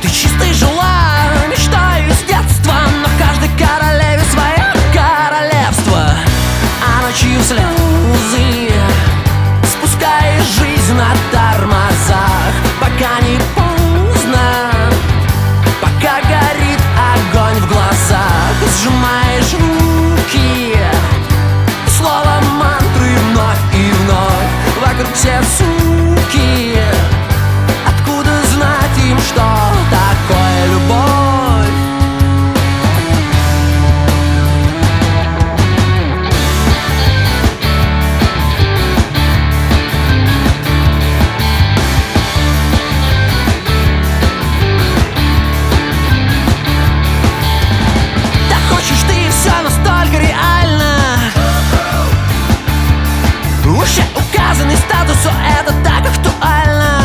чистой жила мечтаю с детства, но каждой королеве свое королевство. А ночью слезы спускаешь жизнь на тормозах, пока не поздно, пока горит огонь в глазах. Сжимаешь руки, слово мантры вновь и вновь. Вокруг все суки, откуда знать им, что такое любовь? Да хочешь ты все настолько реально, уже указанный статус, все это так актуально.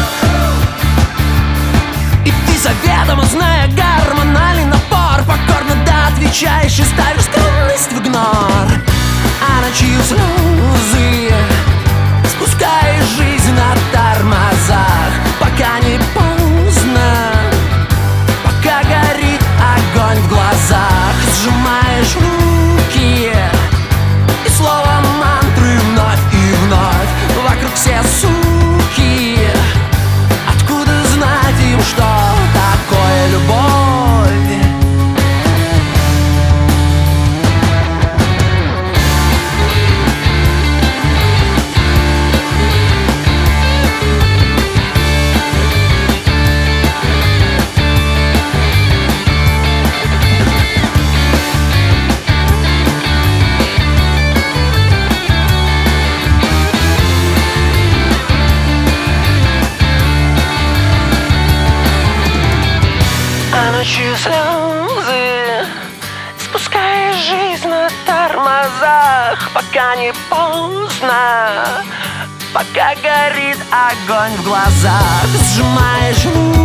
И ты заведомо, зная гормональный напор, покорно да отвечаешь и ставишь скромность в игнор. А ночью слезы спускаешь жизнь на тормозах, пока не поздно, пока горит огонь в глазах. Сжимаешь руки, и слово мантры вновь и вновь. Вокруг все суки, откуда знать им, что такое любовь? А ночью слезы спускаешь жизнь на тормозах, пока не поздно, пока горит огонь в глазах. Сжимаешь руки,